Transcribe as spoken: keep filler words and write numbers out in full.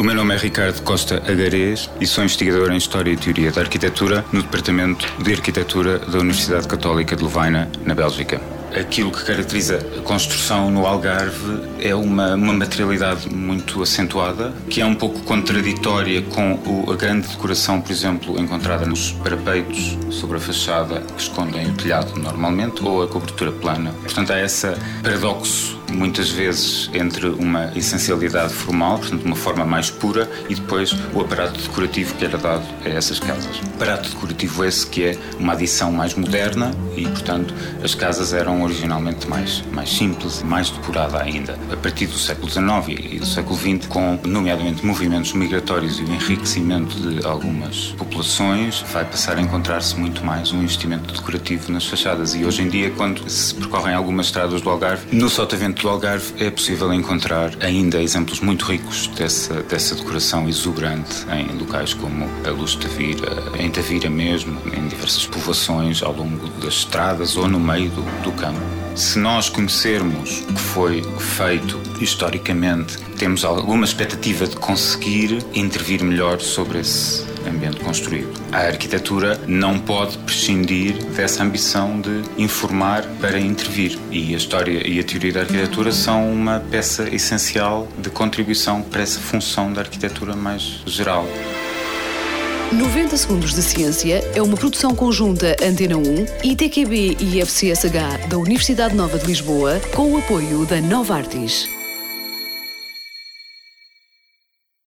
O meu nome é Ricardo Costa Agarês e sou investigador em História e Teoria da Arquitetura no Departamento de Arquitetura da Universidade Católica de Louvaina, na Bélgica. Aquilo que caracteriza a construção no Algarve é uma, uma materialidade muito acentuada, que é um pouco contraditória com o, a grande decoração, por exemplo, encontrada nos parapeitos sobre a fachada que escondem o telhado normalmente, ou a cobertura plana. Portanto, há esse paradoxo, muitas vezes, entre uma essencialidade formal, portanto, uma forma mais pura, e depois o aparato decorativo que era dado a essas casas. Aparato decorativo esse que é uma adição mais moderna e, portanto, as casas eram originalmente mais, mais simples e mais depurada ainda. A partir do século dezenove e do século vinte, com nomeadamente movimentos migratórios e o enriquecimento de algumas populações, vai passar a encontrar-se muito mais um investimento decorativo nas fachadas. E hoje em dia, quando se percorrem algumas estradas do Algarve, no sotavento do Algarve é possível encontrar ainda exemplos muito ricos dessa, dessa decoração exuberante em locais como a Luz de Tavira, em Tavira mesmo, em diversas povoações ao longo das estradas ou no meio do, do campo. Se nós conhecermos o que foi feito historicamente, temos alguma expectativa de conseguir intervir melhor sobre esse ambiente construído. A arquitetura não pode prescindir dessa ambição de informar para intervir. E a história e a teoria da arquitetura são uma peça essencial de contribuição para essa função da arquitetura mais geral. noventa Segundos de Ciência é uma produção conjunta Antena um, I T Q B e I F C S H da Universidade Nova de Lisboa, com o apoio da Novartis.